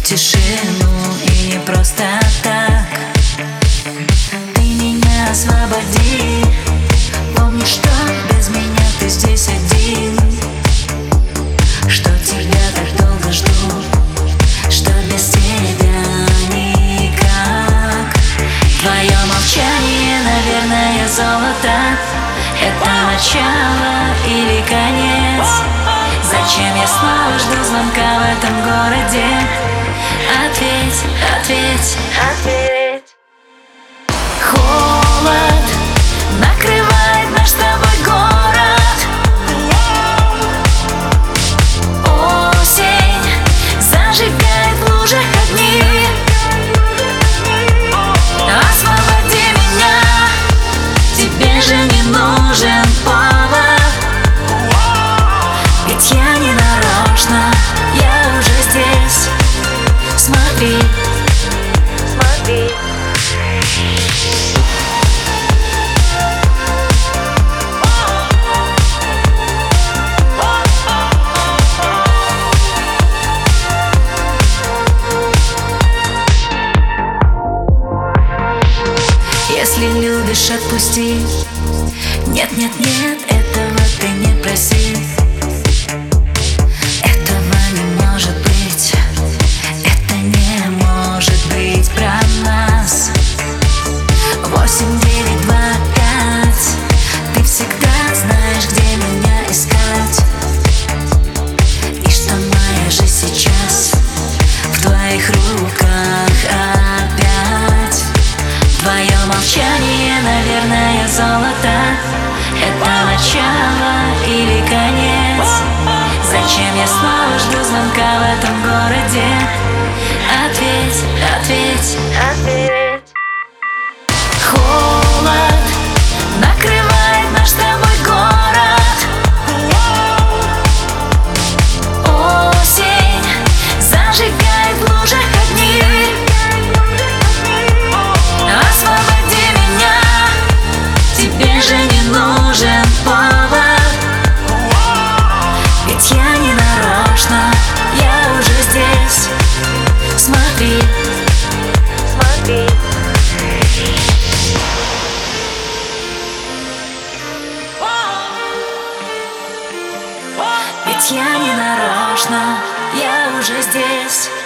тишину, и не просто так. Ты меня освободи. Помни, что без меня ты здесь один, что тебя так долго жду, что без тебя никак. Твое молчание, наверное, золото. Это начало или конец? Зачем я снова жду звонка в этом городе? Ответь, ответь, ответь. Холод накрывает наш с тобой город. Осень зажигает в лужах огни. Освободи меня, тебе же не нужен повод. Ведь я не нарочно, я уже здесь. Смотри, смотри. Если любишь, отпусти. Нет, нет, нет, этого ты не проси. Этого не может быть. Это не может быть про нас. 8, 9, 2, 5. Ты всегда знаешь, где меня искать. И что моя жизнь сейчас в твоих руках опять. Твое молчание, наверное, золото. Это начало или конец? Зачем я снова жду звонка в этом городе? Ответь, ответь, ответь. Холод накрывает наш с тобой город. Осень зажигает в лужах огни. Освободи меня, тебе же не нужен повод. Ведь я не нарочно, я уже здесь. Смотри, смотри. Ведь я не нарочно, я уже здесь.